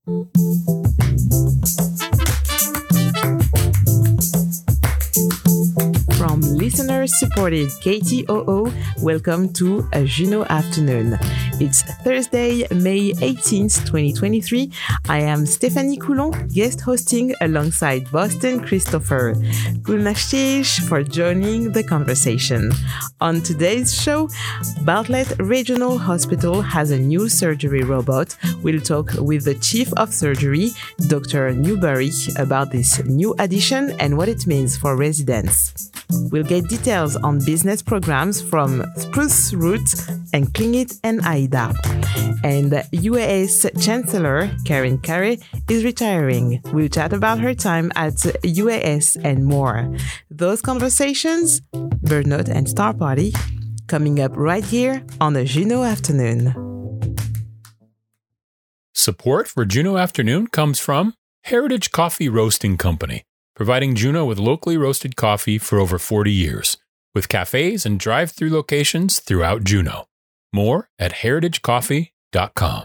From listener-supported KTOO, welcome to a Juno Afternoon. It's Thursday, May 18th, 2023. I am Stéphanie Coulon, guest hosting alongside Boston Christopher. Gulnashish for joining the conversation. On today's show, Bartlett Regional Hospital has a new surgery robot. We'll talk with the Chief of Surgery, Dr. Newberry, about this new addition and what it means for residents. We'll get details on business programs from Spruce Roots and Klingit and AIDA. And UAS Chancellor Karen Carey is retiring. We'll chat about her time at UAS and more. Those conversations, Burnout and Star Party, coming up right here on a Juno Afternoon. Support for Juno Afternoon comes from Heritage Coffee Roasting Company, providing Juno with locally roasted coffee for over 40 years, with cafes and drive-through locations throughout Juno. More at heritagecoffee.com.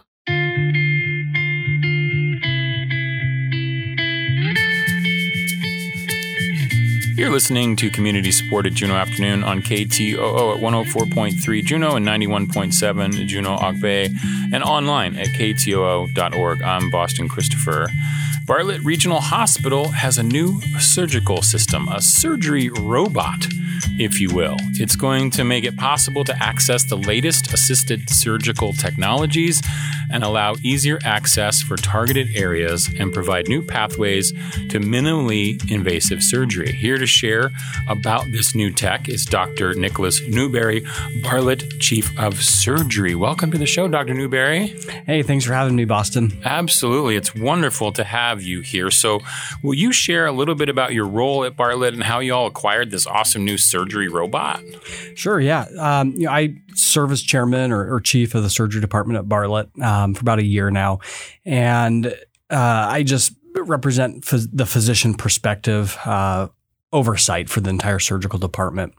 You're listening to community-supported Juno Afternoon on KTOO at 104.3 Juno and 91.7 Juno Ogbe, and online at ktoo.org. I'm Boston Christopher. Bartlett Regional Hospital has a new surgical system, a surgery robot, if you will. It's going to make it possible to access the latest assisted surgical technologies and allow easier access for targeted areas and provide new pathways to minimally invasive surgery. Here to share about this new tech is Dr. Nicholas Newberry, Bartlett Chief of Surgery. Welcome to the show, Dr. Newberry. Hey, thanks for having me, Boston. Absolutely. It's wonderful to have you here. So will you share a little bit about your role at Bartlett and how you all acquired this awesome new surgery robot? Sure, yeah. I serve as chairman or chief of the surgery department at Bartlett for about a year now. And I just represent the physician perspective oversight for the entire surgical department.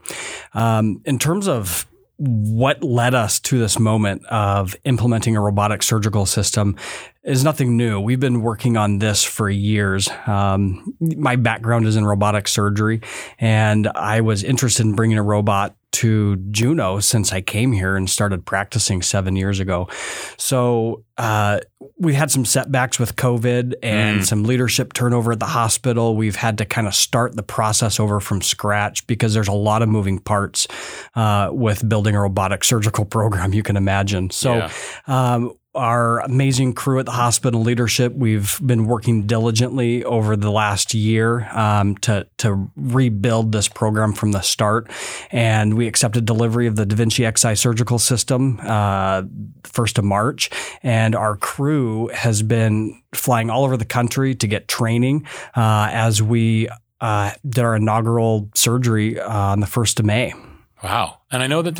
In terms of what led us to this moment of implementing a robotic surgical system is nothing new. We've been working on this for years. My background is in robotic surgery, and I was interested in bringing a robot to Juno since I came here and started practicing 7 years ago. So we had some setbacks with COVID and some leadership turnover at the hospital. We've had to kind of start the process over from scratch because there's a lot of moving parts with building a robotic surgical program, you can imagine. So our amazing crew at the hospital leadership, we've been working diligently over the last year to rebuild this program from the start. And we accepted delivery of the Da Vinci Xi surgical system 1st of March. And our crew has been flying all over the country to get training as we did our inaugural surgery on the 1st of May. Wow. And I know that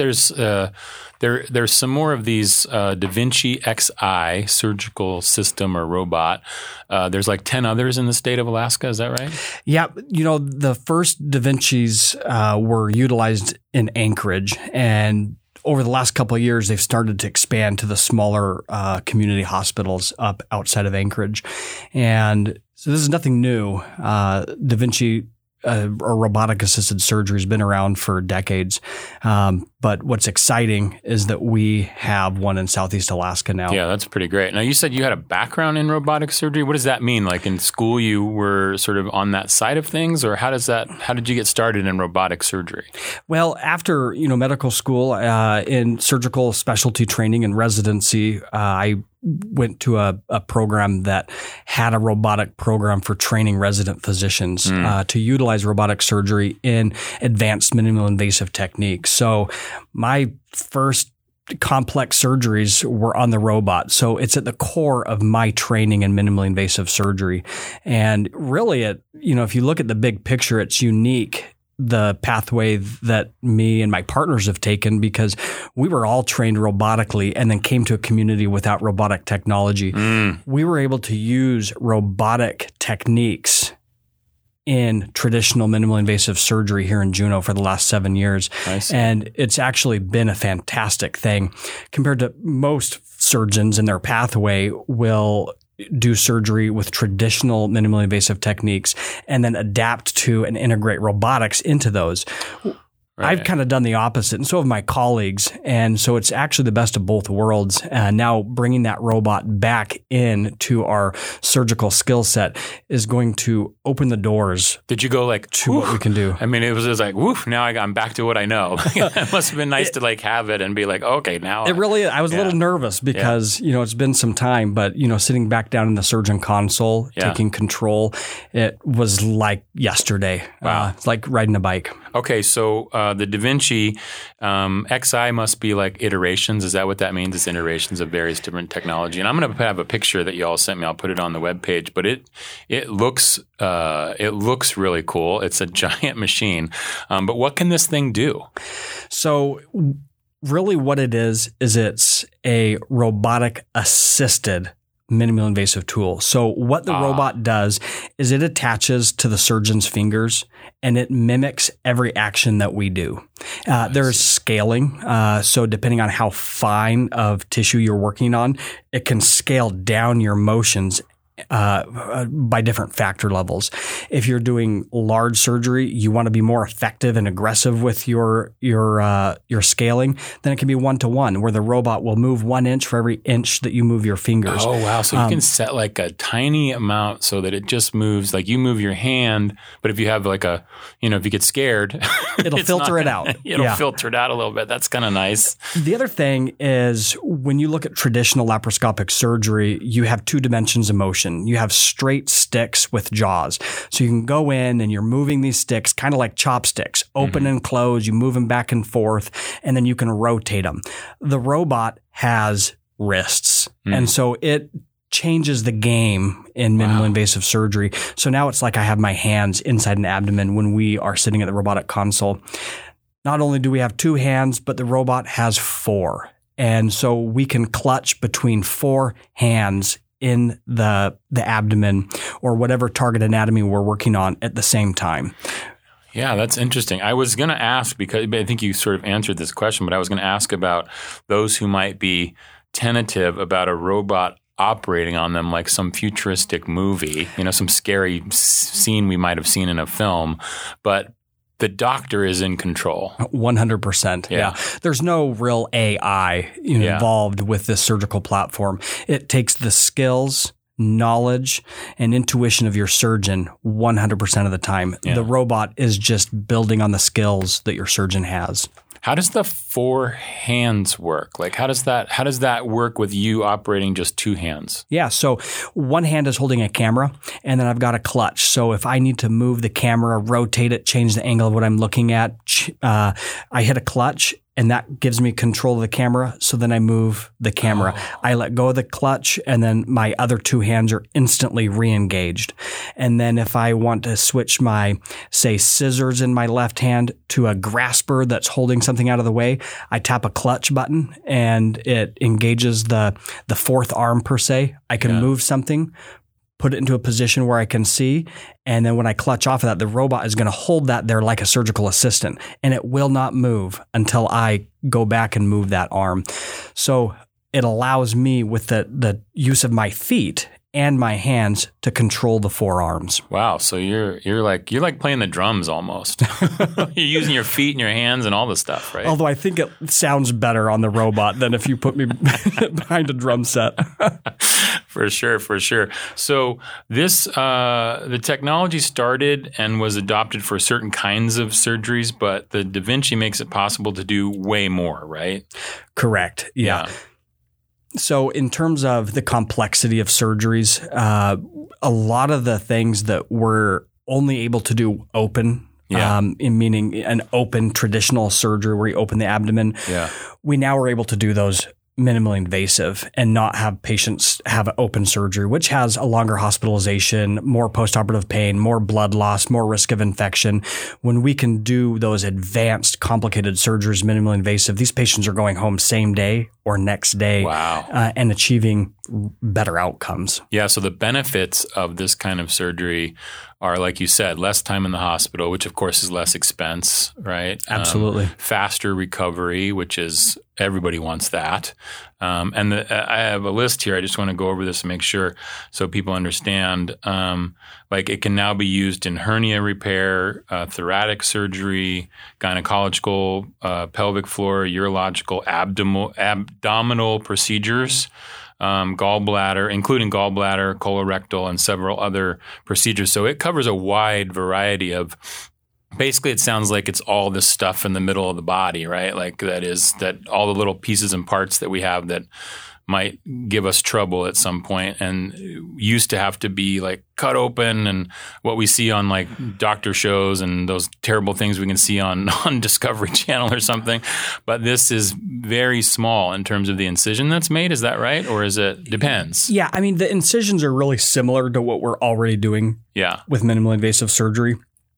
there's some more of these Da Vinci Xi surgical system or robot. There's like 10 others in the state of Alaska. Is that right? Yeah. The first Da Vincis were utilized in Anchorage, and over the last couple of years, they've started to expand to the smaller community hospitals up outside of Anchorage. And so this is nothing new. Da Vinci or robotic-assisted surgery has been around for decades. But what's exciting is that we have one in Southeast Alaska now. Yeah, that's pretty great. Now, you said you had a background in robotic surgery. What does that mean? Like in school, you were sort of on that side of things, or how did you get started in robotic surgery? Well, after, medical school, in surgical specialty training and residency, I went to a program that had a robotic program for training resident physicians to utilize robotic surgery in advanced minimally invasive techniques. So my first complex surgeries were on the robot. So it's at the core of my training in minimally invasive surgery. And really, if you look at the big picture, it's unique, the pathway that me and my partners have taken, because we were all trained robotically and then came to a community without robotic technology. We were able to use robotic techniques in traditional minimally invasive surgery here in Juneau for the last 7 years. Nice. And it's actually been a fantastic thing compared to most surgeons in their pathway will do surgery with traditional minimally invasive techniques and then adapt to and integrate robotics into those. Right. I've kind of done the opposite, and so have my colleagues. And so it's actually the best of both worlds. Now bringing that robot back into our surgical skill set is going to open the doors. Did you go like to what we can do? I mean, it was just like, woof, now I'm back to what I know. It must have been nice to like have it and be like, okay, now. It really, I was a little nervous because, it's been some time, but, sitting back down in the surgeon console, taking control, it was like yesterday. Wow. It's like riding a bike. Okay, so the Da Vinci Xi must be like iterations. Is that what that means? It's iterations of various different technology. And I'm going to have a picture that you all sent me. I'll put it on the webpage. But it looks really cool. It's a giant machine. But what can this thing do? So really what it is it's a robotic assisted minimally invasive tool. So what the robot does is it attaches to the surgeon's fingers and it mimics every action that we do. There's scaling. So depending on how fine of tissue you're working on, it can scale down your motions by different factor levels. If you're doing large surgery, you want to be more effective and aggressive with your scaling, then it can be 1-to-1 where the robot will move 1 inch for every inch that you move your fingers. Oh, wow. So you can set like a tiny amount so that it just moves, like you move your hand, but if you have like if you get scared, it'll filter it out. It'll filter it out a little bit. That's kind of nice. The other thing is when you look at traditional laparoscopic surgery, you have 2 dimensions of motion. You have straight sticks with jaws. So you can go in and you're moving these sticks kind of like chopsticks, open and close. You move them back and forth, and then you can rotate them. The robot has wrists. And so it changes the game in minimally invasive surgery. So now it's like I have my hands inside an abdomen when we are sitting at the robotic console. Not only do we have 2 hands, but the robot has 4. And so we can clutch between 4 hands in the abdomen or whatever target anatomy we're working on at the same time. Yeah, that's interesting. I was going to ask, because I think you sort of answered this question, but I was going to ask about those who might be tentative about a robot operating on them like some futuristic movie, some scary scene we might have seen in a film, but the doctor is in control. 100%. Yeah. There's no real AI involved with this surgical platform. It takes the skills, knowledge, and intuition of your surgeon 100% of the time. The robot is just building on the skills that your surgeon has. How does the 4 hands work? Like, how does that work with you operating just 2 hands? Yeah. So 1 hand is holding a camera, and then I've got a clutch. So if I need to move the camera, rotate it, change the angle of what I'm looking at, I hit a clutch, and that gives me control of the camera. So then I move the camera. I let go of the clutch, and then my other 2 hands are instantly re-engaged. And then if I want to switch my, say, scissors in my left hand to a grasper that's holding something out of the way, I tap a clutch button, and it engages the 4th arm per se. I can move something, put it into a position where I can see. And then when I clutch off of that, the robot is going to hold that there like a surgical assistant, and it will not move until I go back and move that arm. So it allows me with the use of my feet and my hands to control the 4 arms. Wow. So you're like playing the drums almost. You're using your feet and your hands and all this stuff, right? Although I think it sounds better on the robot than if you put me behind a drum set. For sure. So this the technology started and was adopted for certain kinds of surgeries, but the Da Vinci makes it possible to do way more, right? Correct. Yeah. So in terms of the complexity of surgeries, a lot of the things that we're only able to do open, in meaning an open traditional surgery where you open the abdomen, we now are able to do those minimally invasive and not have patients have open surgery, which has a longer hospitalization, more postoperative pain, more blood loss, more risk of infection. When we can do those advanced, complicated surgeries, minimally invasive, these patients are going home same day or next day and achieving better outcomes. Yeah, so the benefits of this kind of surgery are, like you said, less time in the hospital, which of course is less expense, right? Absolutely. Faster recovery, which is everybody wants that. And I have a list here. I just want to go over this and make sure so people understand. Like it can now be used in hernia repair, thoracic surgery, gynecological, pelvic floor, urological, abdominal procedures, gallbladder, including gallbladder, colorectal, and several other procedures. So it covers a wide variety of. Basically, it sounds like it's all this stuff in the middle of the body, right? Like that all the little pieces and parts that we have that might give us trouble at some point and used to have to be like cut open, and what we see on like doctor shows and those terrible things we can see on Discovery Channel or something. But this is very small in terms of the incision that's made. Is that right? Or is it depends? Yeah. I mean, the incisions are really similar to what we're already doing with minimally invasive surgery.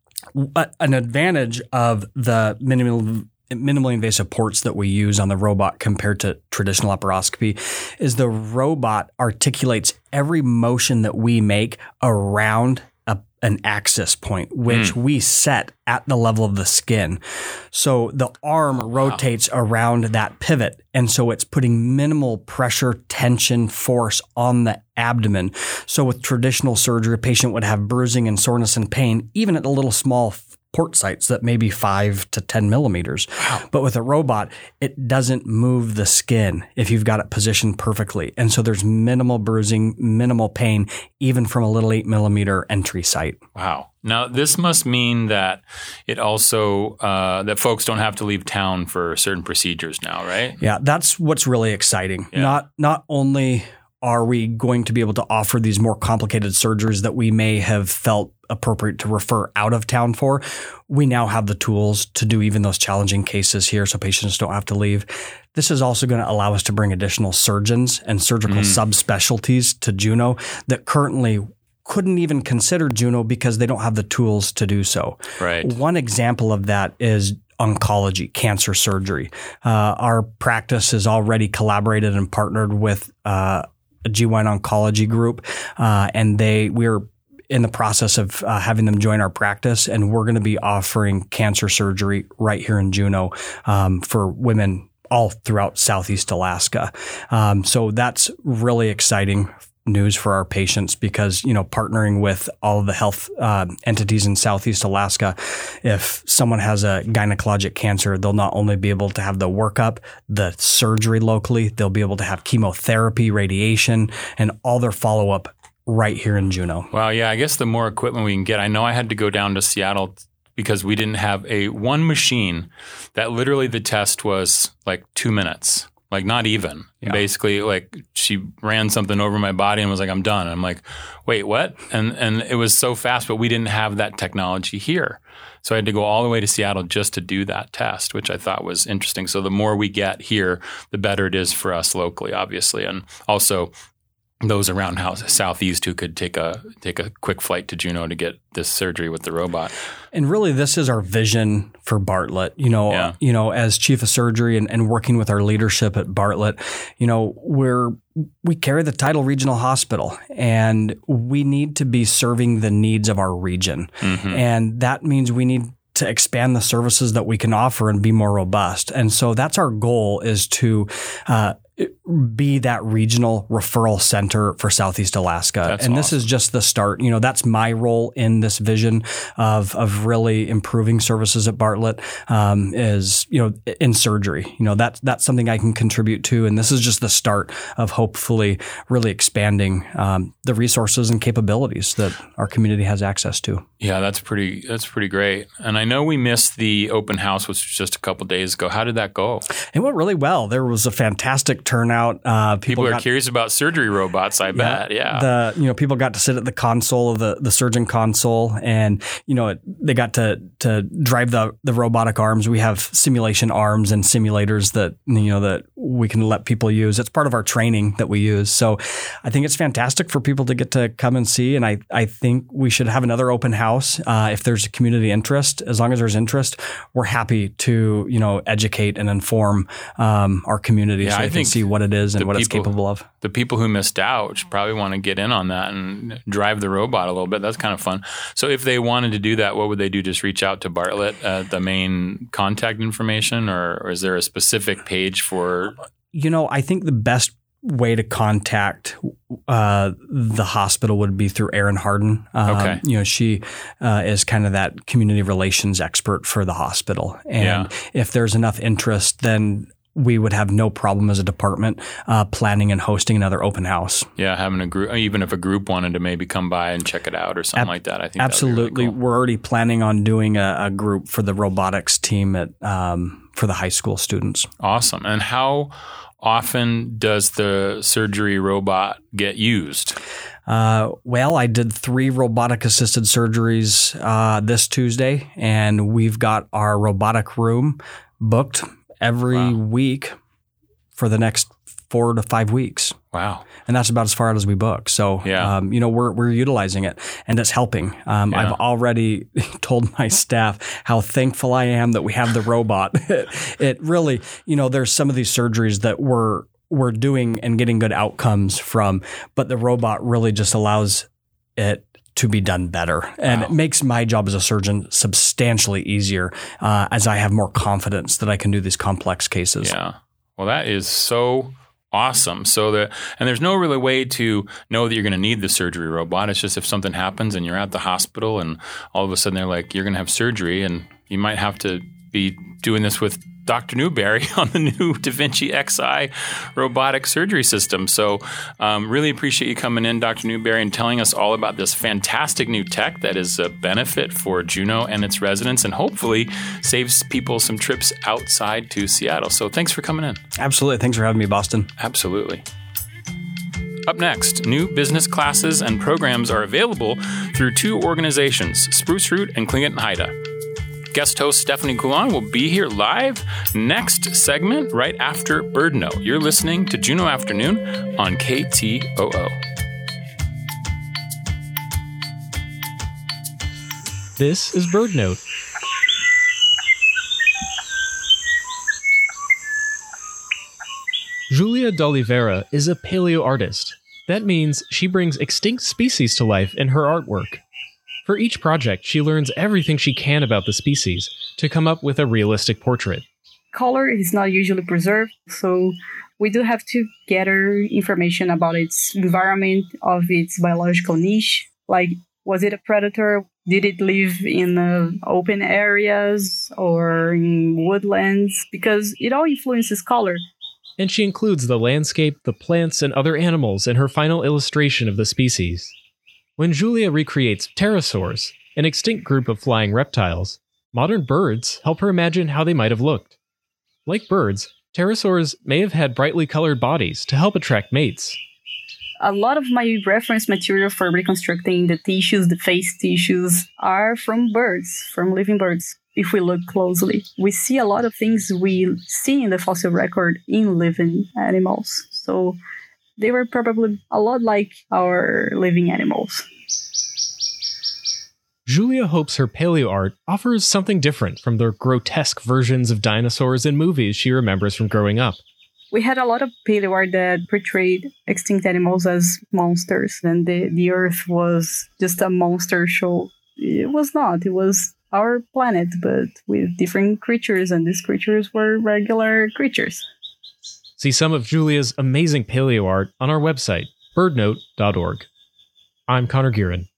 An advantage of the minimally invasive ports that we use on the robot compared to traditional laparoscopy is the robot articulates every motion that we make around an axis point, which we set at the level of the skin. So the arm rotates around that pivot. And so it's putting minimal pressure, tension, force on the abdomen. So with traditional surgery, a patient would have bruising and soreness and pain, even at the little small port sites that may be 5 to 10 millimeters. Wow. But with a robot, it doesn't move the skin if you've got it positioned perfectly. And so there's minimal bruising, minimal pain, even from a little 8 millimeter entry site. Not Now, this must mean that it also that folks don't have to leave town for certain procedures now, right? Yeah, that's what's really exciting. Yeah. Not only are we going to be able to offer these more complicated surgeries that we may have felt appropriate to refer out of town for, we now have the tools to do even those challenging cases here so patients don't have to leave. This is also going to allow us to bring additional surgeons and surgical subspecialties to Juneau that currently couldn't even consider Juneau because they don't have the tools to do so. Right. One example of that is oncology, cancer surgery. Our practice has already collaborated and partnered with a GYN oncology group, and we're in the process of having them join our practice, and we're going to be offering cancer surgery right here in Juneau for women all throughout Southeast Alaska. So that's really exciting news for our patients because, partnering with all of the health entities in Southeast Alaska, if someone has a gynecologic cancer, they'll not only be able to have the workup, the surgery locally, they'll be able to have chemotherapy, radiation, and all their follow-up right here in Juneau. Well, yeah, I guess the more equipment we can get, I know I had to go down to Seattle because we didn't have one machine that literally the test was like 2 minutes. Like not even. Yeah. Basically, like she ran something over my body and was like, I'm done. And I'm like, wait, what? And it was so fast, but we didn't have that technology here. So I had to go all the way to Seattle just to do that test, which I thought was interesting. So the more we get here, the better it is for us locally, obviously. And also those around Southeast who could take a quick flight to Juneau to get this surgery with the robot. And really, this is our vision for Bartlett. As chief of surgery and working with our leadership at Bartlett, we carry the title regional hospital, and we need to be serving the needs of our region, and that means we need to expand the services that we can offer and be more robust. And so that's our goal, is to be that regional referral center for Southeast Alaska. That's and awesome. This is just the start. That's my role in this vision of really improving services at Bartlett, is, in surgery. That's something I can contribute to. And this is just the start of hopefully really expanding the resources and capabilities that our community has access to. Yeah, that's pretty great. And I know we missed the open house, which was just a couple of days ago. How did that go? It went really well. There was a fantastic turnout. People are curious about surgery robots, I bet. Yeah. People got to sit at the console of the surgeon console, and they got to drive the robotic arms. We have simulation arms and simulators that we can let people use. It's part of our training that we use. So I think it's fantastic for people to get to come and see. And I think we should have another open house if there's a community interest. As long as there's interest, we're happy to educate and inform our community. Yeah, so I think see what it is and what it's capable of. The people who missed out should probably want to get in on that and drive the robot a little bit. That's kind of fun. So if they wanted to do that, what would they do? Just reach out to Bartlett, the main contact information, or is there a specific page for? I think the best way to contact the hospital would be through Erin Harden. Okay. She is kind of that community relations expert for the hospital. And if there's enough interest, then we would have no problem as a department planning and hosting another open house. Yeah, having a group, even if a group wanted to maybe come by and check it out or something like that. I think absolutely. That would be really cool. We're already planning on doing a group for the robotics team at for the high school students. Awesome. And how often does the surgery robot get used? Well, I did 3 robotic-assisted surgeries this Tuesday, and we've got our robotic room booked every week for the next 4 to 5 weeks. Wow. And that's about as far out as we book. So, we're utilizing it, and it's helping. I've already told my staff how thankful I am that we have the robot. It really, there's some of these surgeries that we're doing and getting good outcomes from, but the robot really just allows it to be done better. And it makes my job as a surgeon substantially easier as I have more confidence that I can do these complex cases. Yeah. Well, that is so awesome. And there's no really way to know that you're going to need the surgery robot. It's just if something happens and you're at the hospital and all of a sudden they're like, you're going to have surgery and you might have to be doing this with Dr. Newberry on the new Da Vinci Xi robotic surgery system. So really appreciate you coming in, Dr. Newberry, and telling us all about this fantastic new tech that is a benefit for Juneau and its residents and hopefully saves people some trips outside to Seattle. So thanks for coming in. Absolutely. Thanks for having me, Boston. Absolutely. Up next, new business classes and programs are available through 2 organizations, Spruce Root and Klingit & Haida. Guest host Stephanie Coulon will be here live next segment right after Bird Note. You're listening to Juneau Afternoon on KTOO. This is Bird Note. Julia D'Oliveira is a paleo artist. That means she brings extinct species to life in her artwork. For each project, she learns everything she can about the species to come up with a realistic portrait. Color is not usually preserved, so we do have to gather information about its environment, of its biological niche. Like, was it a predator? Did it live in open areas or in woodlands? Because it all influences color. And she includes the landscape, the plants, and other animals in her final illustration of the species. When Julia recreates pterosaurs, an extinct group of flying reptiles, modern birds help her imagine how they might have looked. Like birds, pterosaurs may have had brightly colored bodies to help attract mates. A lot of my reference material for reconstructing the tissues, the face tissues, are from birds, from living birds. If we look closely, we see a lot of things we see in the fossil record in living animals. So they were probably a lot like our living animals. Julia hopes her paleo art offers something different from the grotesque versions of dinosaurs in movies she remembers from growing up. We had a lot of paleo art that portrayed extinct animals as monsters, and the Earth was just a monster show. It was not. It was our planet, but with different creatures, and these creatures were regular creatures. See some of Julia's amazing paleo art on our website, birdnote.org. I'm Connor Guerin.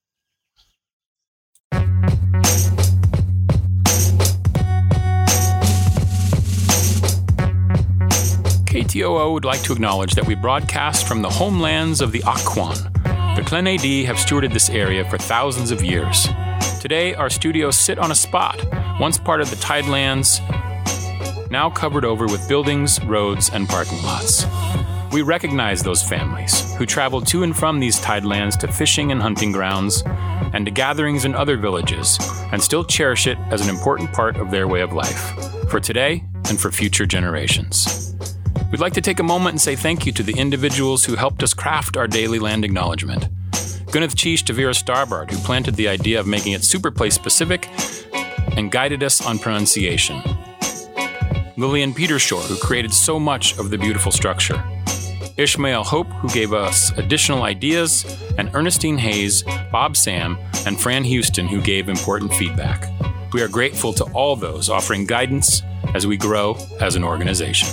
KTOO would like to acknowledge that we broadcast from the homelands of the Akwaan. The Klenay-Dee have stewarded this area for thousands of years. Today, our studios sit on a spot, once part of the Tidelands, now covered over with buildings, roads, and parking lots. We recognize those families who travel to and from these tidelands to fishing and hunting grounds and to gatherings in other villages and still cherish it as an important part of their way of life, for today and for future generations. We'd like to take a moment and say thank you to the individuals who helped us craft our daily land acknowledgement. Gunneth Cheesh to Vera Starbard, who planted the idea of making it super place specific and guided us on pronunciation. Lillian Petershore, who created so much of the beautiful structure, Ishmael Hope, who gave us additional ideas, and Ernestine Hayes, Bob Sam, and Fran Houston, who gave important feedback. We are grateful to all those offering guidance as we grow as an organization.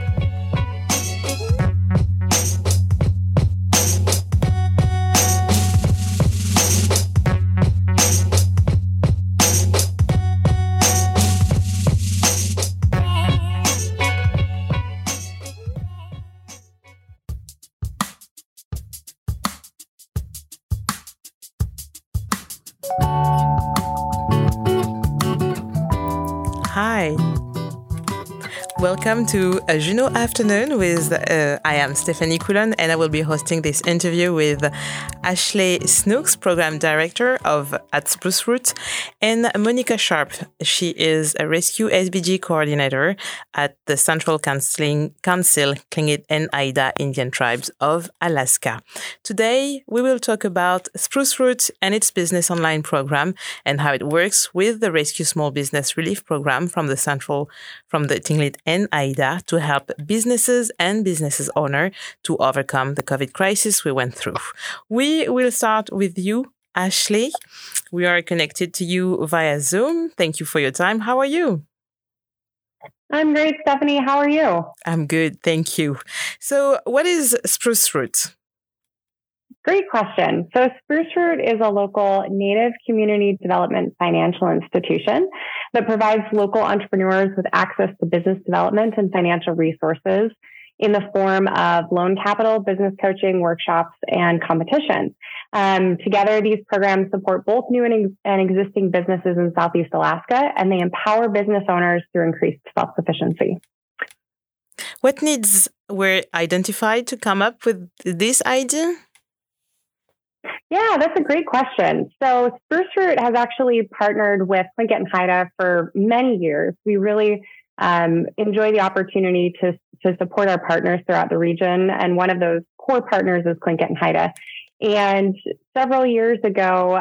Hi. Welcome to a Juno Afternoon with, I am Stephanie Coulon, and I will be hosting this interview with Ashley Snooks, Program Director at Spruce Root, and Monica Sharp. She is a Rescue SBG Coordinator at the Central Council Tlingit and Haida Indian Tribes of Alaska. Today, we will talk about Spruce Root and its business online program and how it works with the Rescue Small Business Relief Program from the Tlingit and Haida to help businesses and businesses owner to overcome the COVID crisis we went through. We will start with you, Ashley. We are connected to you via Zoom. Thank you for your time. How are you? I'm great, Stephanie. How are you? I'm good. Thank you. So what is Spruce Root? Great question. So Spruce Root is a local Native community development financial institution that provides local entrepreneurs with access to business development and financial resources in the form of loan capital, business coaching, workshops, and competitions. Together, these programs support both new and existing businesses in Southeast Alaska, and they empower business owners through increased self-sufficiency. What needs were identified to come up with this idea? Yeah, that's a great question. So Spruce Root has actually partnered with Tlingit and Haida for many years. We really enjoy the opportunity to support our partners throughout the region. And one of those core partners is Tlingit and Haida. And several years ago,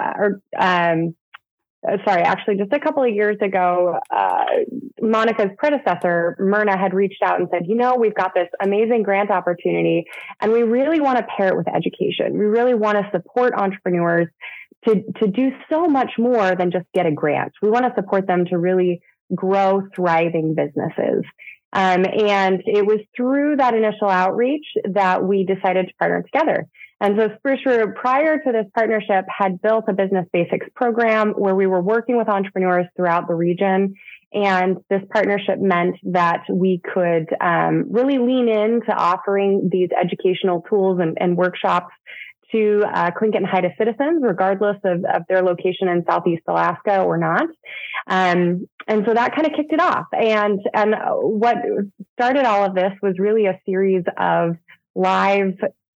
just a couple of years ago, Monica's predecessor, Myrna, had reached out and said, we've got this amazing grant opportunity, and we really want to pair it with education. We really want to support entrepreneurs to do so much more than just get a grant. We want to support them to really grow thriving businesses. And it was through that initial outreach that we decided to partner together. And so Spruce Root, prior to this partnership, had built a business basics program where we were working with entrepreneurs throughout the region. And this partnership meant that we could really lean into offering these educational tools and workshops to Tlingit and Haida citizens, regardless of their location in Southeast Alaska or not. And so that kind of kicked it off. And what started all of this was really a series of live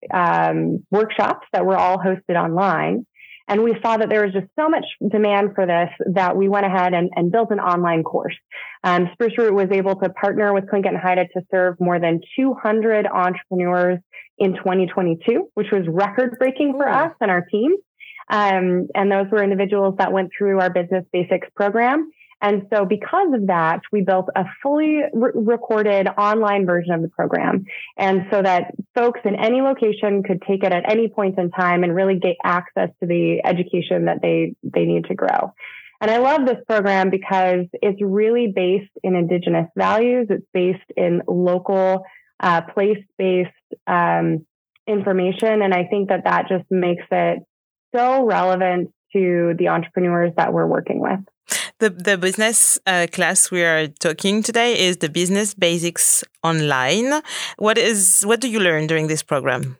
workshops that were all hosted online. And we saw that there was just so much demand for this that we went ahead and built an online course. Spruce Root was able to partner with Tlingit and Haida to serve more than 200 entrepreneurs in 2022, which was record-breaking for us and our team. And those were individuals that went through our Business Basics program. And so because of that, we built a fully recorded online version of the program. And so that folks in any location could take it at any point in time and really get access to the education that they need to grow. And I love this program because it's really based in Indigenous values. It's based in local, place-based information. And I think that just makes it so relevant to the entrepreneurs that we're working with. The business class we are talking today is the Business Basics Online. What do you learn during this program?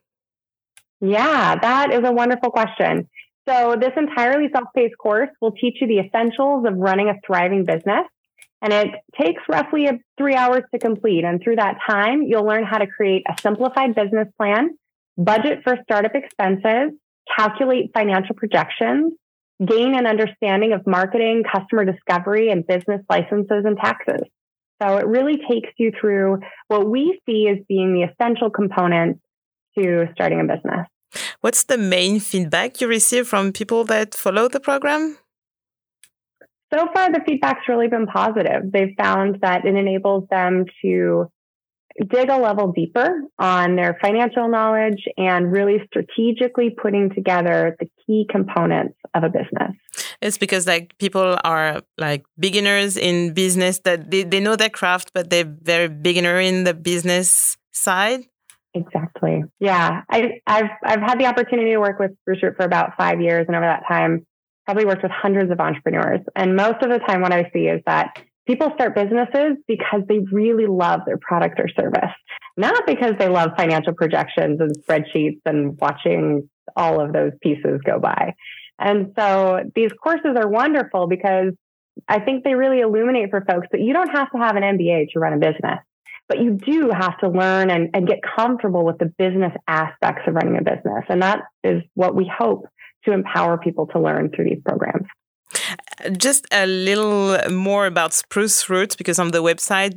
Yeah, that is a wonderful question. So this entirely self-paced course will teach you the essentials of running a thriving business. And it takes roughly 3 hours to complete. And through that time, you'll learn how to create a simplified business plan, budget for startup expenses, calculate financial projections, gain an understanding of marketing, customer discovery, and business licenses and taxes. So it really takes you through what we see as being the essential components to starting a business. What's the main feedback you receive from people that follow the program? So far, the feedback's really been positive. They've found that it enables them to dig a level deeper on their financial knowledge and really strategically putting together the key components of a business. It's because like people are like beginners in business, that they know their craft, but they're very beginner in the business side. Exactly. Yeah. I've had the opportunity to work with Spruce Root for about 5 years, and over that time, probably worked with hundreds of entrepreneurs. And most of the time, what I see is that people start businesses because they really love their product or service, not because they love financial projections and spreadsheets and watching all of those pieces go by. And so these courses are wonderful because I think they really illuminate for folks that you don't have to have an MBA to run a business, but you do have to learn and get comfortable with the business aspects of running a business. And that is what we hope to empower people to learn through these programs. Just a little more about Spruce Root, because on the website,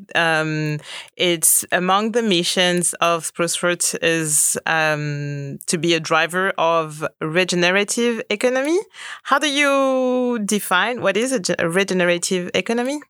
it's among the missions of Spruce Root is to be a driver of regenerative economy. How do you define what is a regenerative economy?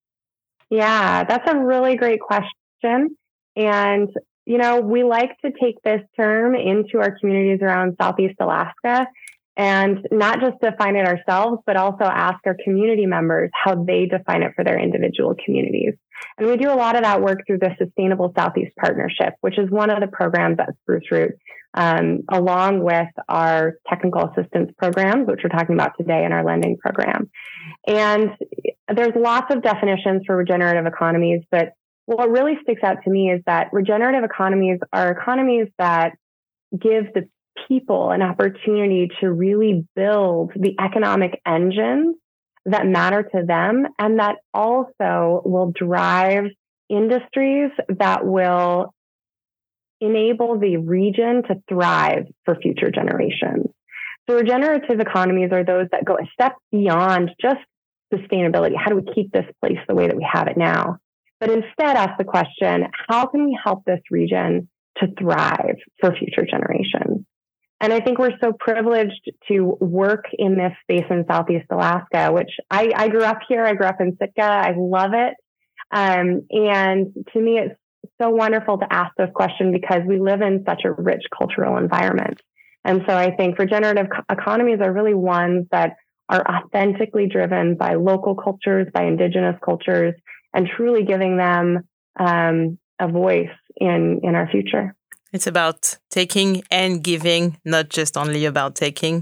Yeah, that's a really great question. And, you know, we like to take this term into our communities around Southeast Alaska and not just define it ourselves, but also ask our community members how they define it for their individual communities. And we do a lot of that work through the Sustainable Southeast Partnership, which is one of the programs at Spruce Root, along with our technical assistance programs, which we're talking about today, and our lending program. And there's lots of definitions for regenerative economies, but what really sticks out to me is that regenerative economies are economies that give the people an opportunity to really build the economic engines that matter to them, and that also will drive industries that will enable the region to thrive for future generations. So regenerative economies are those that go a step beyond just sustainability. How do we keep this place the way that we have it now? But instead ask the question, how can we help this region to thrive for future generations? And I think we're so privileged to work in this space in Southeast Alaska, which I grew up here. I grew up in Sitka. I love it. And to me, it's so wonderful to ask this question because we live in such a rich cultural environment. And so I think regenerative economies are really ones that are authentically driven by local cultures, by indigenous cultures, and truly giving them a voice in our future. It's about taking and giving, not just only about taking.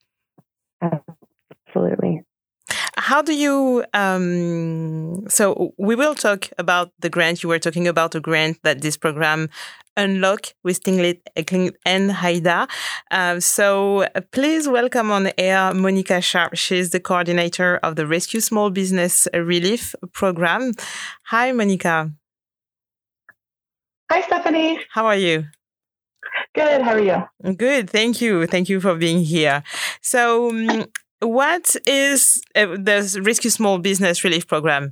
Absolutely. How do you, so we will talk about the grant. You were talking about a grant that this program Unlock with Tlingit and Haida. So please welcome on air Monica Sharp. She's the coordinator of the Rescue Small Business Relief Program. Hi, Monica. Hi, Stephanie. How are you? Good. How are you? Good. Thank you. Thank you for being here. So what is the Rescue Small Business Relief Program?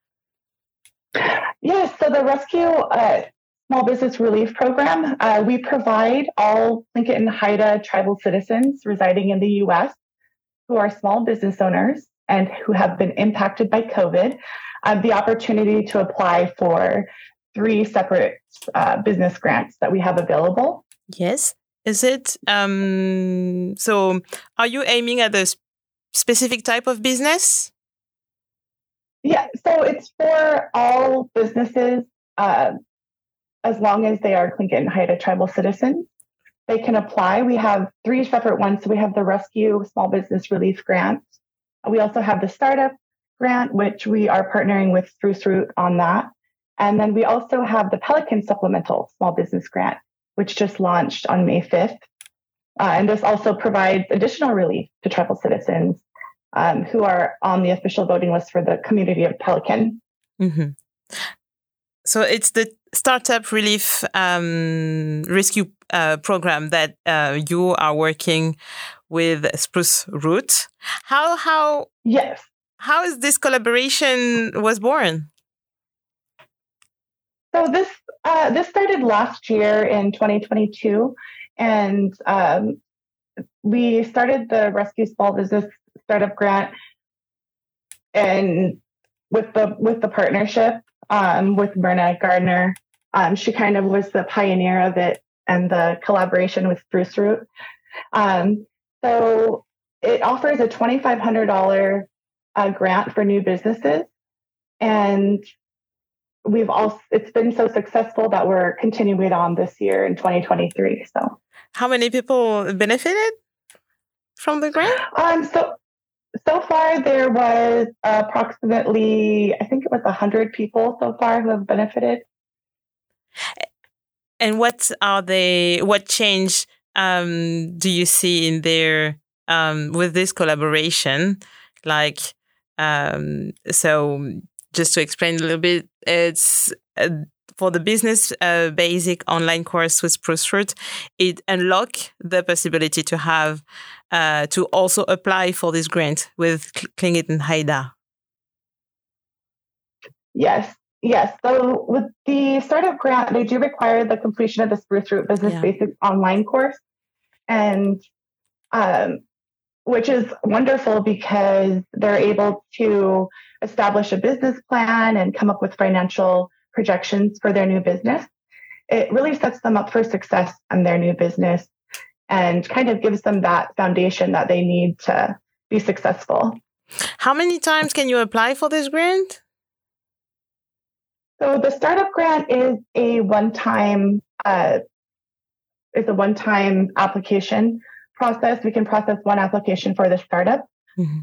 Yes. So the Rescue Small Business Relief Program, we provide all Tlingit and Haida tribal citizens residing in the U.S. who are small business owners and who have been impacted by COVID the opportunity to apply for 3 separate business grants that we have available. Yes. Is it, so are you aiming at a specific type of business? Yeah, so it's for all businesses, as long as they are Tlingit and Haida tribal citizens. They can apply. We have 3 separate ones. So we have the Rescue Small Business Relief Grant. We also have the Startup Grant, which we are partnering with Spruce Root on that. And then we also have the Pelican Supplemental Small Business Grant, which just launched on May 5th. And this also provides additional relief to tribal citizens who are on the official voting list for the community of Pelican. Mm-hmm. So it's the Startup Relief Rescue Program that you are working with Spruce Root. Yes. How is this collaboration was born? So this started last year in 2022, and we started the Rescue Small Business Startup Grant and with the partnership with Myrna Gardner, she kind of was the pioneer of it and the collaboration with Spruce Root. So it offers a $2,500 grant for new businesses, and it's been so successful that we're continuing it on this year in 2023. So, how many people benefited from the grant? So far there was approximately, I think it was 100 people so far who have benefited. And what change do you see in there with this collaboration? Like, so just to explain a little bit, it's for the business basic online course with Spruce Root, it unlocks the possibility to have to also apply for this grant with Klingit and Haida. Yes. So with the startup grant, they do require the completion of the Spruce Root Business Basics online course, and which is wonderful because they're able to establish a business plan and come up with financial projections for their new business. It really sets them up for success in their new business and kind of gives them that foundation that they need to be successful. How many times can you apply for this grant? So the startup grant is a one-time application process. We can process one application for the startup. Mm-hmm.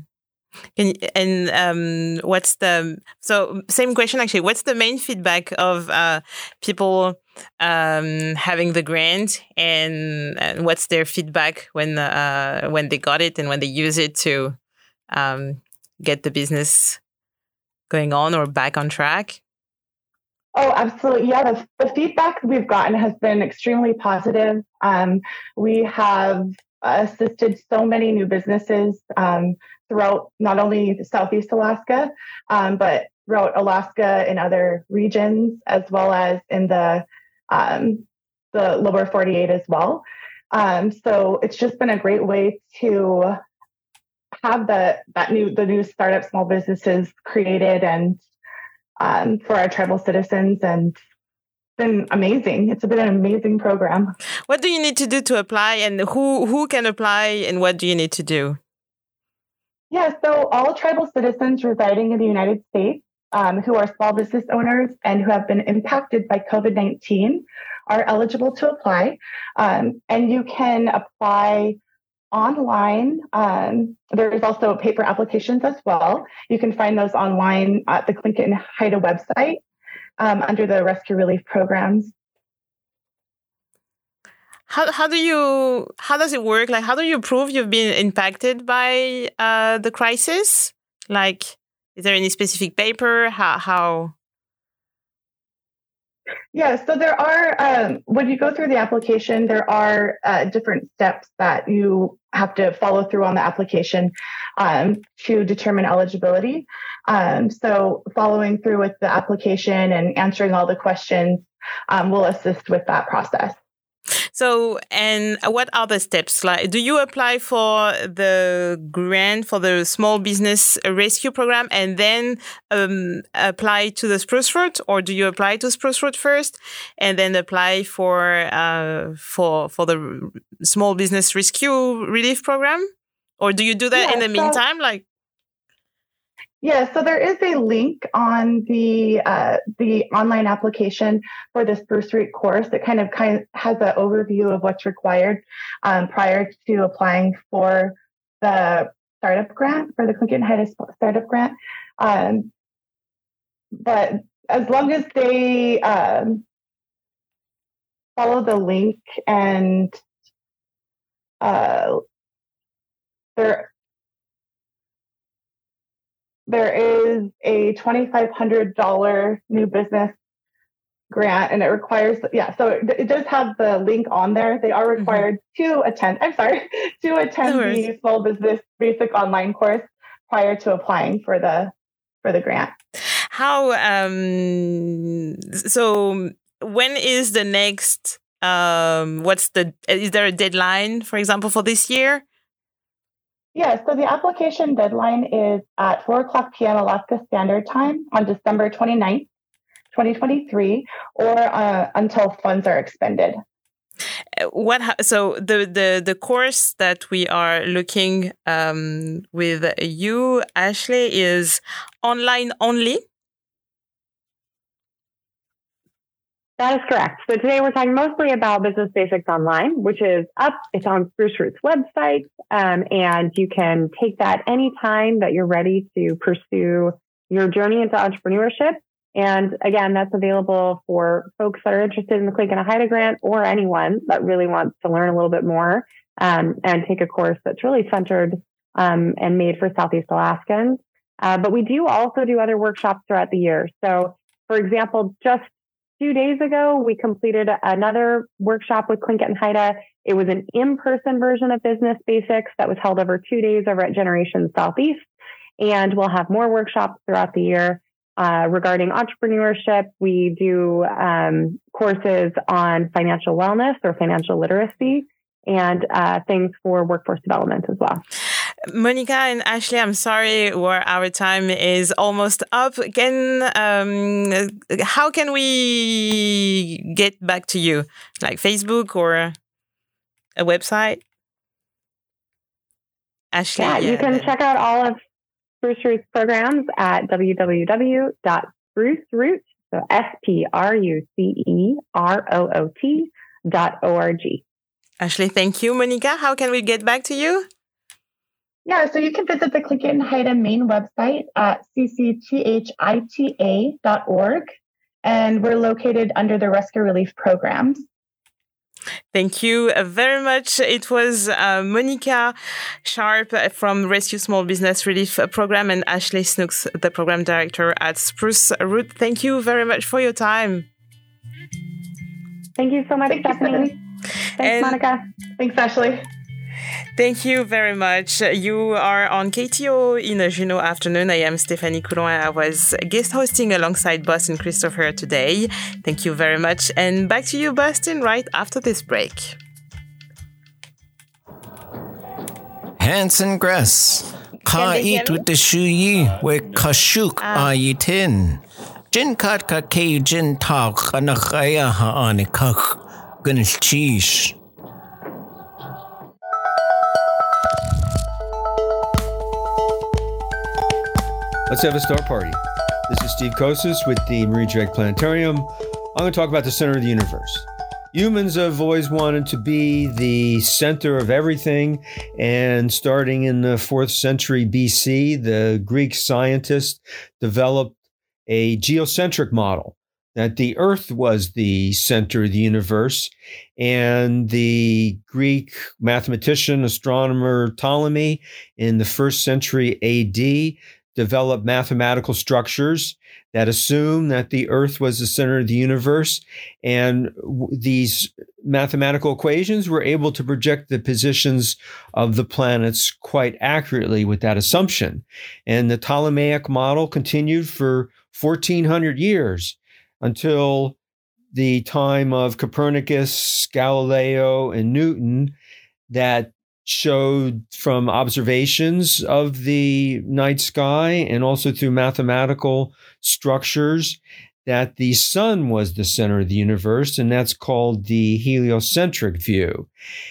Same question actually. What's the main feedback of people having the grant, and what's their feedback when they got it and when they use it to get the business going on or back on track? Oh, absolutely. Yeah, the feedback we've gotten has been extremely positive. We have assisted so many new businesses throughout not only Southeast Alaska, but throughout Alaska and other regions, as well as in the lower 48 as well. So it's just been a great way to have the new startup small businesses created and for our tribal citizens, and it's been amazing. It's been an amazing program. What do you need to do to apply, and who can apply, and what do you need to do? Yeah, so all tribal citizens residing in the United States who are small business owners and who have been impacted by COVID-19 are eligible to apply. And you can apply online. There is also paper applications as well. You can find those online at the Tlingit and Haida website under the Rescue Relief Programs. How does it work? Like, how do you prove you've been impacted by the crisis? Like, is there any specific paper? How? Yeah, so there are, when you go through the application, there are different steps that you have to follow through on the application to determine eligibility. So following through with the application and answering all the questions will assist with that process. So, and what are the steps? Like, do you apply for the grant for the small business rescue program and then apply to the Spruce Root, or do you apply to Spruce Root first and then apply for the small business rescue relief program, or do you do that in the meantime? Like, yeah, so there is a link on the online application for the Spruce Root course. It kind of has an overview of what's required prior to applying for the startup grant, for the Tlingit and Haida startup grant. But as long as they follow the link and there is a $2,500 new business grant, and it requires, so it does have the link on there. They are required to attend the small business basic online course prior to applying for the grant. How, so when is the next, is there a deadline, for example, for this year? Yeah, so the application deadline is at 4 o'clock p.m. Alaska Standard Time on December 29th, 2023, or until funds are expended. So the course that we are looking with you, Ashley, is online only? That is correct. So today we're talking mostly about Business Basics Online, which is up. It's on Spruce Roots website, and you can take that anytime that you're ready to pursue your journey into entrepreneurship. And again, that's available for folks that are interested in the Clinton Haida grant or anyone that really wants to learn a little bit more and take a course that's really centered and made for Southeast Alaskans. But we do also do other workshops throughout the year. So, for example, just 2 days ago, we completed another workshop with Tlingit and Haida. It was an in-person version of Business Basics that was held over 2 days over at Generation Southeast. And we'll have more workshops throughout the year regarding entrepreneurship. We do courses on financial wellness or financial literacy and things for workforce development as well. Monica and Ashley, I'm sorry, our time is almost up. How can we get back to you? Like Facebook or a website? Ashley? Yeah, you can check out all of Spruce Roots programs at www.spruceroot, so SPRUCEROOT.org. Ashley, thank you. Monica, how can we get back to you? Yeah, so you can visit the Tlingit and Haida main website at ccthita.org, and we're located under the Rescue Relief programs. Thank you very much. It was Monica Sharp from Rescue Small Business Relief Program and Ashley Snooks, the Program Director at Spruce Root. Thank you very much for your time. Thank you so much, Stephanie. Thanks, Monica. Thanks, Ashley. Thank you very much. You are on KTO in a Juno afternoon. I am Stéphanie Coulon. I was guest hosting alongside Boston Christopher today. Thank you very much. And back to you, Boston, right after this break. Hanson Grass. Ka eat with the shu yi, we kashuk yi tin. Jin kat ka ke jin talk anakaya ha anikak. Gunnish cheese. Let's have a star party. This is Steve Kosis with the Marie Drake Planetarium. I'm going to talk about the center of the universe. Humans have always wanted to be the center of everything, and starting in the 4th century BC, the Greek scientists developed a geocentric model that the Earth was the center of the universe, and the Greek mathematician, astronomer Ptolemy in the 1st century AD developed mathematical structures that assume that the Earth was the center of the universe. And these mathematical equations were able to project the positions of the planets quite accurately with that assumption. And the Ptolemaic model continued for 1,400 years until the time of Copernicus, Galileo, and Newton, that showed from observations of the night sky and also through mathematical structures that the sun was the center of the universe, and that's called the heliocentric view.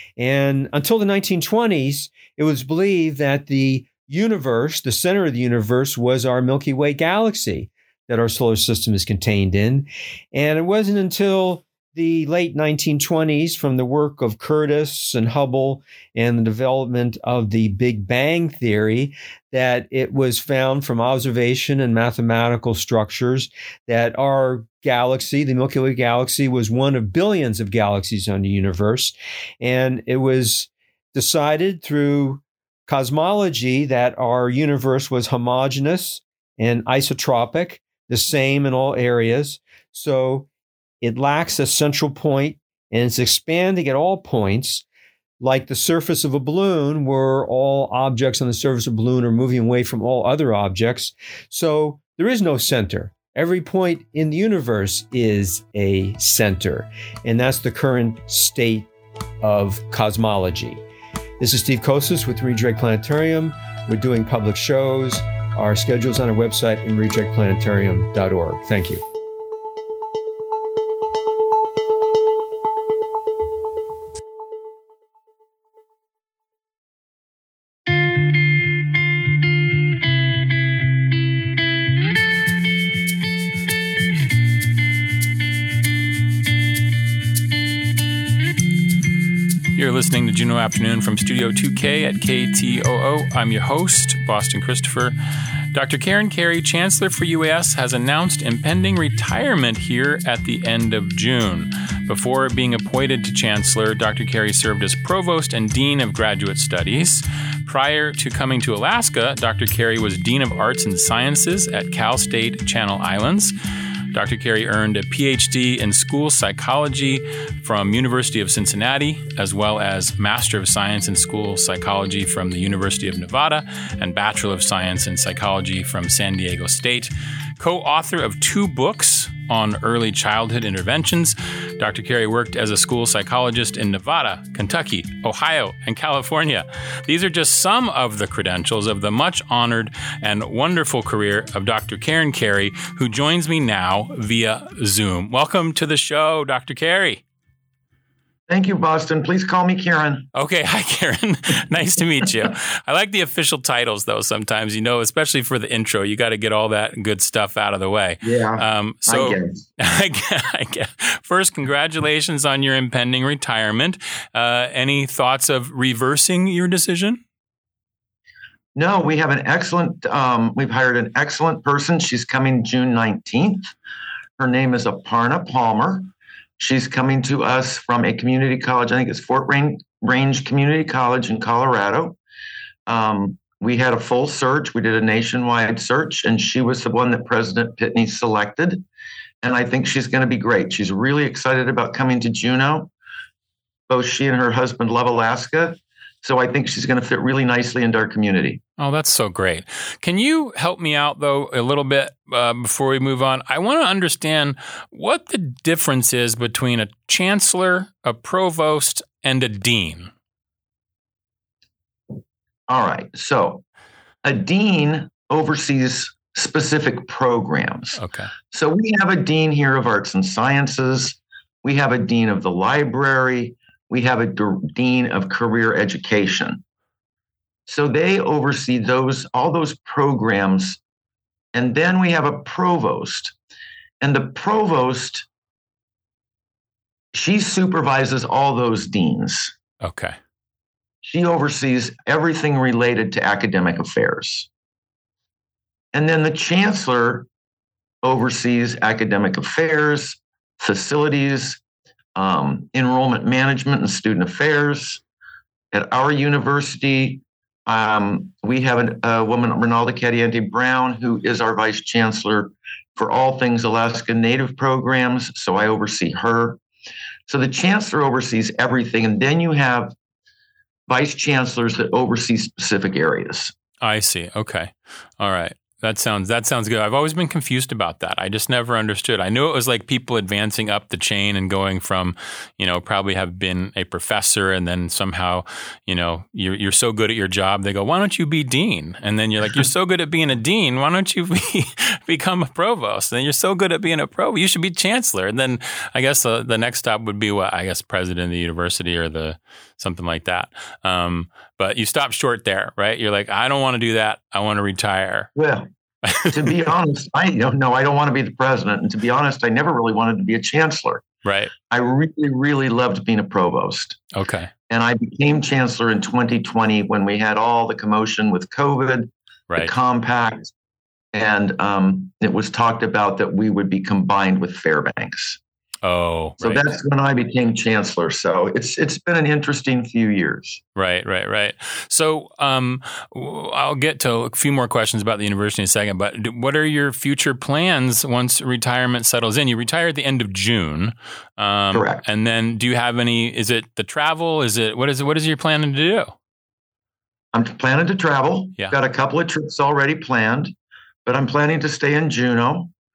And until the 1920s, it was believed that the universe, the center of the universe, was our Milky Way galaxy that our solar system is contained in. And it wasn't until the late 1920s, from the work of Curtis and Hubble and the development of the Big Bang theory, that it was found from observation and mathematical structures that our galaxy, the Milky Way galaxy, was one of billions of galaxies in the universe. And it was decided through cosmology that our universe was homogeneous and isotropic, the same in all areas. So it lacks a central point, and it's expanding at all points, like the surface of a balloon, where all objects on the surface of a balloon are moving away from all other objects. So there is no center. Every point in the universe is a center, and that's the current state of cosmology. This is Steve Kostis with Redrake Planetarium. We're doing public shows. Our schedule's on our website, redrakeplanetarium.org. Thank you. You're listening to Juno Afternoon from Studio 2K at KTOO. I'm your host, Boston Christopher. Dr. Karen Carey, Chancellor for UAS, has announced impending retirement here at the end of June. Before being appointed to Chancellor, Dr. Carey served as Provost and Dean of Graduate Studies. Prior to coming to Alaska, Dr. Carey was Dean of Arts and Sciences at Cal State Channel Islands. Dr. Carey earned a PhD in school psychology from University of Cincinnati, as well as Master of Science in School Psychology from the University of Nevada and Bachelor of Science in Psychology from San Diego State. Co-author of 2 books on early childhood interventions, Dr. Carey worked as a school psychologist in Nevada, Kentucky, Ohio, and California. These are just some of the credentials of the much honored and wonderful career of Dr. Karen Carey, who joins me now via Zoom. Welcome to the show, Dr. Carey. Thank you, Boston. Please call me Karen. Okay. Hi, Karen. Nice to meet you. I like the official titles, though, sometimes, especially for the intro. You got to get all that good stuff out of the way. Yeah, I guess. First, congratulations on your impending retirement. Any thoughts of reversing your decision? No, we have we've hired an excellent person. She's coming June 19th. Her name is Aparna Palmer. She's coming to us from a community college. I think it's Fort Range Community College in Colorado. We had a full search. We did a nationwide search, and she was the one that President Pitney selected. And I think she's going to be great. She's really excited about coming to Juneau. Both she and her husband love Alaska. So I think she's going to fit really nicely into our community. Oh, that's so great. Can you help me out, though, a little bit before we move on? I want to understand what the difference is between a chancellor, a provost, and a dean. All right. So a dean oversees specific programs. Okay. So we have a dean here of arts and sciences. We have a dean of the library. We have a dean of career education. So they oversee all those programs. And then we have a provost. And the provost, she supervises all those deans. Okay. She oversees everything related to academic affairs. And then the chancellor oversees academic affairs, facilities, enrollment management and student affairs. At our university, we have a woman, Ronalda Cadiente Brown, who is our vice chancellor for all things Alaska Native programs. So I oversee her. So the chancellor oversees everything. And then you have vice chancellors that oversee specific areas. I see. Okay. All right. That sounds good. I've always been confused about that. I just never understood. I knew it was like people advancing up the chain and going from, probably have been a professor and then somehow, you're so good at your job. They go, why don't you be dean? And then you're like, you're so good at being a dean. Why don't you become a provost? And then you're so good at being a provost. You should be chancellor. And then I guess the next stop would be president of the university or something like that. But you stop short there, right? You're like, I don't want to do that. I want to retire. Well, to be honest, I don't want to be the president. And to be honest, I never really wanted to be a chancellor. Right. I really, really loved being a provost. Okay. And I became chancellor in 2020 when we had all the commotion with COVID, right. The compact, and it was talked about that we would be combined with Fairbanks. Oh, so right. That's when I became chancellor. So it's been an interesting few years. Right. So I'll get to a few more questions about the university in a second. But what are your future plans once retirement settles in? You retire at the end of June. Correct. And then do you have any? Is it the travel? What is your planning to do? I'm planning to travel. Yeah. Got a couple of trips already planned, but I'm planning to stay in Juneau.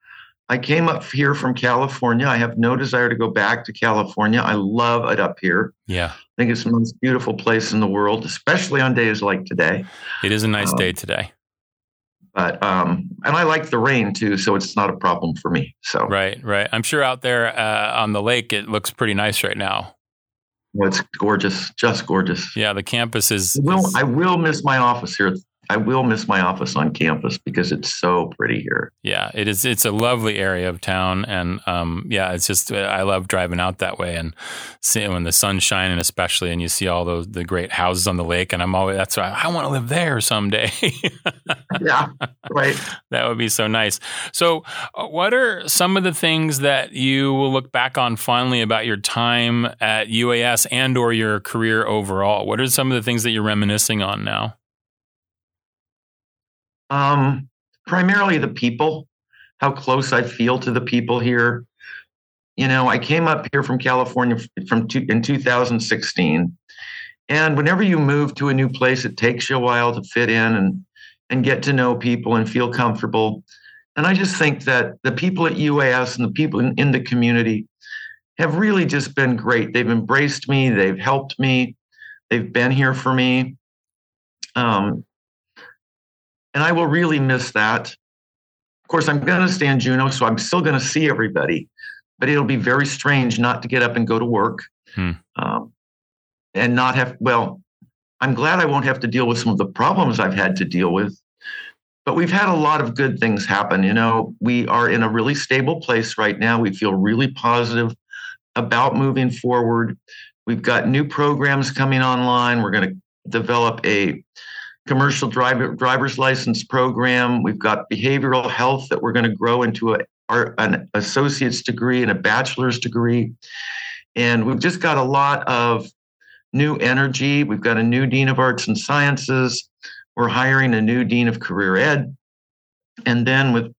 I came up here from California. I have no desire to go back to California. I love it up here. Yeah. I think it's the most beautiful place in the world, especially on days like today. It is a nice day today. But and I like the rain too, so it's not a problem for me. So Right. I'm sure out there on the lake, it looks pretty nice right now. well, it's gorgeous, just gorgeous. Yeah, the campus is. I will miss my office here. I will miss my office on campus because it's so pretty here. Yeah, it is. It's a lovely area of town, and it's just I love driving out that way and seeing when the sun's shining, especially, and you see all the great houses on the lake. And that's why I want to live there someday. Yeah, right. That would be so nice. So, what are some of the things that you will look back on fondly about your time at UAS and/or your career overall? What are some of the things that you're reminiscing on now? Primarily the people, how close I feel to the people here. You know, I came up here from California in 2016. And whenever you move to a new place, it takes you a while to fit in and get to know people and feel comfortable. And I just think that the people at UAS and the people in the community have really just been great. They've embraced me. They've helped me. They've been here for me. And I will really miss that. Of course, I'm going to stay in Juneau, so I'm still going to see everybody. But it'll be very strange not to get up and go to work and not have, I'm glad I won't have to deal with some of the problems I've had to deal with. But we've had a lot of good things happen. You know, we are in a really stable place right now. We feel really positive about moving forward. We've got new programs coming online. We're going to develop a commercial driver's license program. We've got behavioral health that we're going to grow into an associate's degree and a bachelor's degree. And we've just got a lot of new energy. We've got a new dean of arts and sciences. We're hiring a new dean of career ed. And then with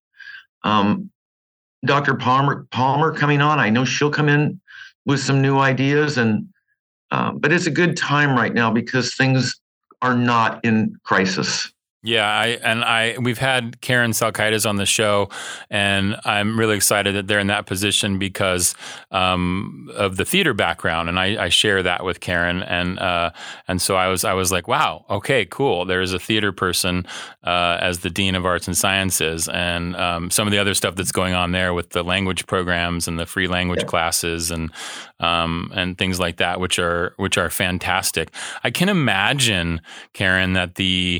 Dr. Palmer coming on, I know she'll come in with some new ideas. But it's a good time right now because things are not in crisis. Yeah, we've had Karen Salkaitis on the show, and I'm really excited that they're in that position because of the theater background, and I share that with Karen, and so I was like, wow, okay, cool. There's a theater person as the dean of arts and sciences, and some of the other stuff that's going on there with the language programs and the free language classes and things like that, which are fantastic. I can imagine, Karen, that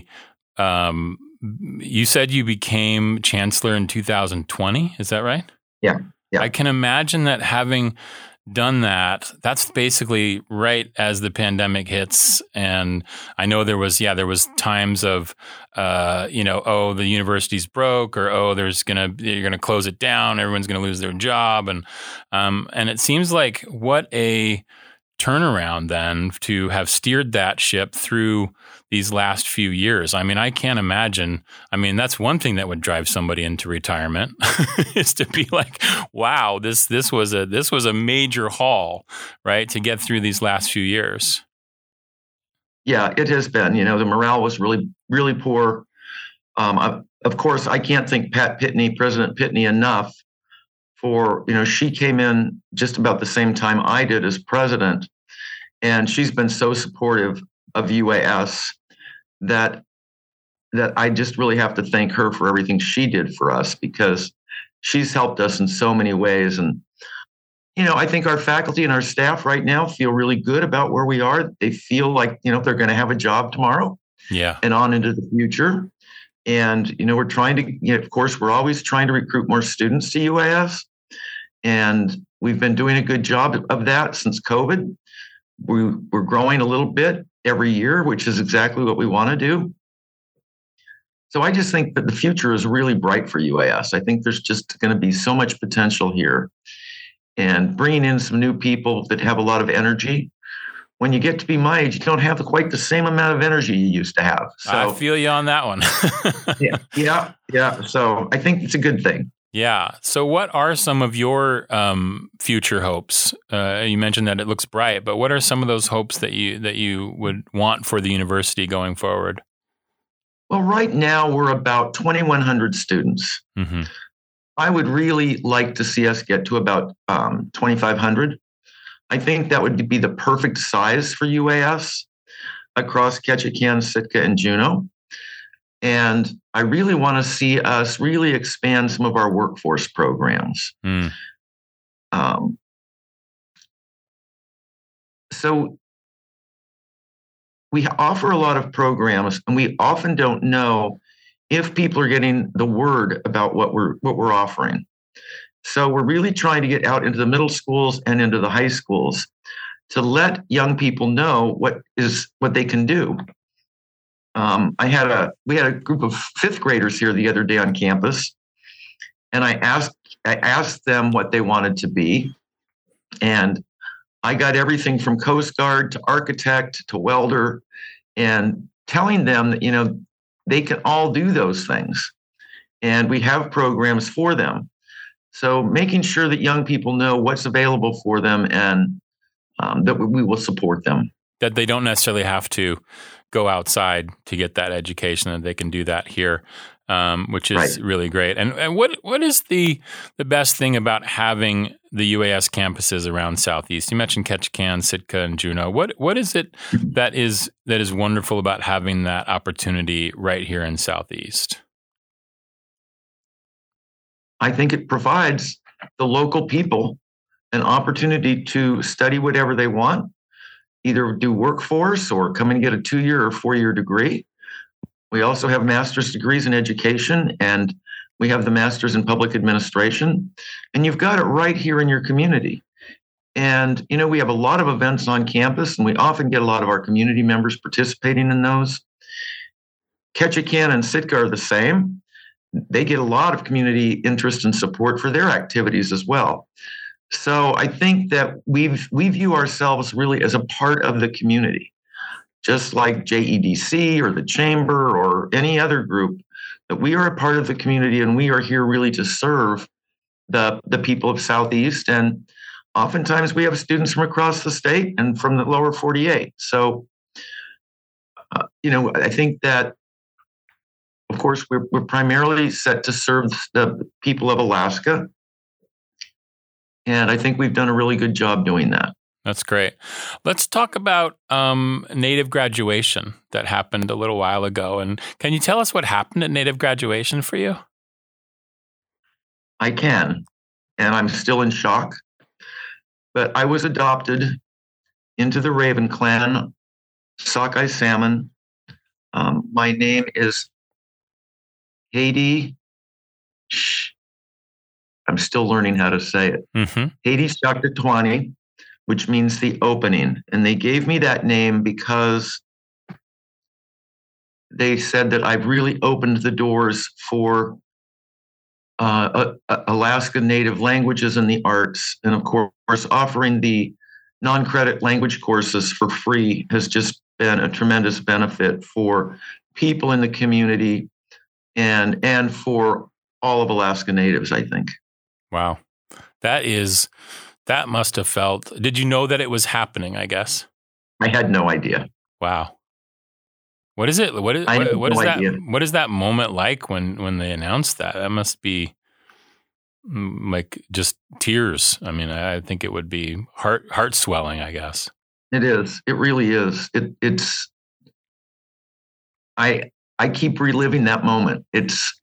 you said you became chancellor in 2020. Is that right? Yeah. I can imagine that having done that, that's basically right as the pandemic hits. And I know there was times of, the university's broke, or, you're going to close it down. Everyone's going to lose their job. And it seems like what a turnaround then to have steered that ship through these last few years. I mean, I can't imagine. I mean, that's one thing that would drive somebody into retirement is to be like, wow, this was a major haul, right, to get through these last few years. Yeah, it has been. You know, the morale was really, really poor. Of course, I can't thank President Pitney enough for, she came in just about the same time I did as president, and she's been so supportive of UAS that I just really have to thank her for everything she did for us, because she's helped us in so many ways. And, I think our faculty and our staff right now feel really good about where we are. They feel like, they're going to have a job tomorrow and on into the future. And, we're trying to, of course, we're always trying to recruit more students to UAS. And we've been doing a good job of that since COVID. We're growing a little bit every year, which is exactly what we want to do. So I just think that the future is really bright for UAS. I think there's just going to be so much potential here. And bringing in some new people that have a lot of energy. When you get to be my age, you don't have quite the same amount of energy you used to have. So I feel you on that one. Yeah. So I think it's a good thing. Yeah. So what are some of your future hopes? You mentioned that it looks bright, but what are some of those hopes that you would want for the university going forward? Well, right now we're about 2,100 students. Mm-hmm. I would really like to see us get to about 2,500. I think that would be the perfect size for UAS across Ketchikan, Sitka, and Juneau. And I really want to see us really expand some of our workforce programs. So we offer a lot of programs, and we often don't know if people are getting the word about what we're offering. So we're really trying to get out into the middle schools and into the high schools to let young people know what they can do. We had a group of fifth graders here the other day on campus, and I asked them what they wanted to be, and I got everything from Coast Guard to architect to welder, and telling them that they can all do those things, and we have programs for them. So making sure that young people know what's available for them, and that we will support them. That they don't necessarily have to go outside to get that education, that they can do that here, which is really great. And what is the best thing about having the UAS campuses around Southeast? You mentioned Ketchikan, Sitka, and Juneau. What is it that is wonderful about having that opportunity right here in Southeast? I think it provides the local people an opportunity to study whatever they want, either do workforce or come and get a 2-year or 4-year degree. We also have master's degrees in education, and we have the master's in public administration, and you've got it right here in your community. And, we have a lot of events on campus, and we often get a lot of our community members participating in those. Ketchikan and Sitka are the same. They get a lot of community interest and support for their activities as well. So I think that we view ourselves really as a part of the community, just like JEDC or the Chamber or any other group, that we are a part of the community, and we are here really to serve the people of Southeast. And oftentimes we have students from across the state and from the lower 48. So, I think that, of course, we're primarily set to serve the people of Alaska. And I think we've done a really good job doing that. That's great. Let's talk about Native graduation that happened a little while ago. And can you tell us what happened at Native graduation for you? I can, and I'm still in shock. But I was adopted into the Raven Clan, Sockeye Salmon. My name is Haiti. I'm still learning how to say it. Haiti Shaktatwani, which means the opening. And they gave me that name because they said that I've really opened the doors for Alaska Native languages and the arts. And of course, offering the non-credit language courses for free has just been a tremendous benefit for people in the community and for all of Alaska Natives, I think. Wow. That must have felt. Did you know that it was happening, I guess? I had no idea. Wow. What is it? What is that moment like when they announced that? That must be like just tears. I mean, I think it would be heart swelling, I guess. It is. It really is. It's I keep reliving that moment. It's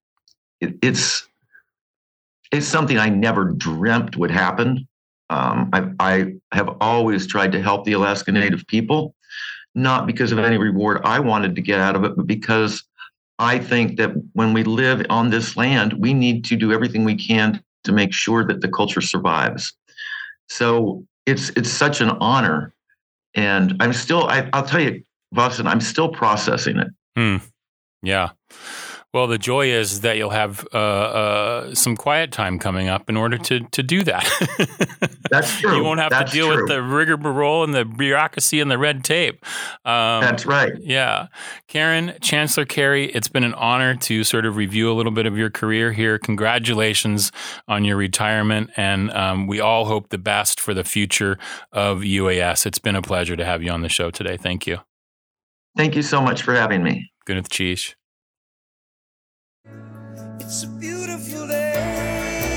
something I never dreamt would happen. I have always tried to help the Alaska Native people, not because of any reward I wanted to get out of it, but because I think that when we live on this land, we need to do everything we can to make sure that the culture survives. So it's such an honor. And I'm still, I'll tell you, Boston, I'm still processing it. Yeah. Well, the joy is that you'll have some quiet time coming up in order to do that. That's true. You won't have to deal with the rigmarole and the bureaucracy and the red tape. That's right. Yeah. Karen, Chancellor Carey, it's been an honor to sort of review a little bit of your career here. Congratulations on your retirement, and we all hope the best for the future of UAS. It's been a pleasure to have you on the show today. Thank you. Thank you so much for having me. Gwyneth Cheesh. It's a beautiful day.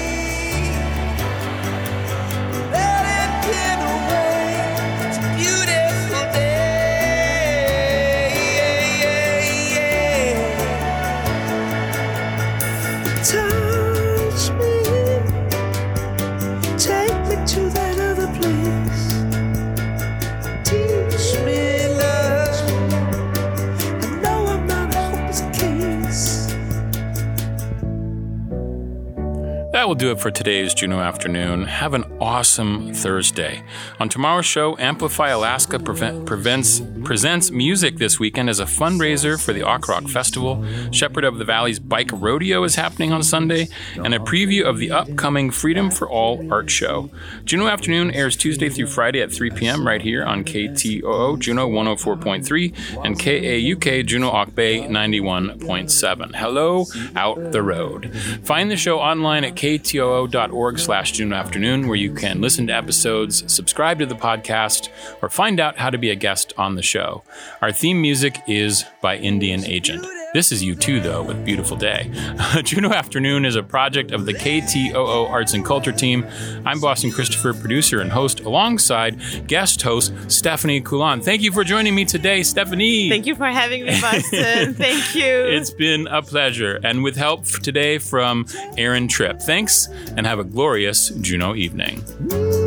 that will do it for today's Juneau Afternoon. Have an awesome Thursday. On tomorrow's show, Amplify Alaska presents music this weekend as a fundraiser for the Auk Rock Festival. Shepherd of the Valley's Bike Rodeo is happening on Sunday, and a preview of the upcoming Freedom for All art show. Juneau Afternoon airs Tuesday through Friday at 3 p.m. right here on KTOO Juneau 104.3 and KAUK Juneau Auk Bay 91.7. Hello out the road. Find the show online at ktoo.org/Juneau Afternoon, where you can listen to episodes, subscribe to the podcast, or find out how to be a guest on the show. Our theme music is by Indian Agent. This is U2, though, with Beautiful Day. Juneau Afternoon is a project of the KTOO Arts and Culture team. I'm Boston Christopher, producer and host, alongside guest host Stephanie Coulon. Thank you for joining me today, Stephanie. Thank you for having me, Boston. Thank you. It's been a pleasure. And with help today from Aaron Tripp. Thanks, and have a glorious Juneau evening.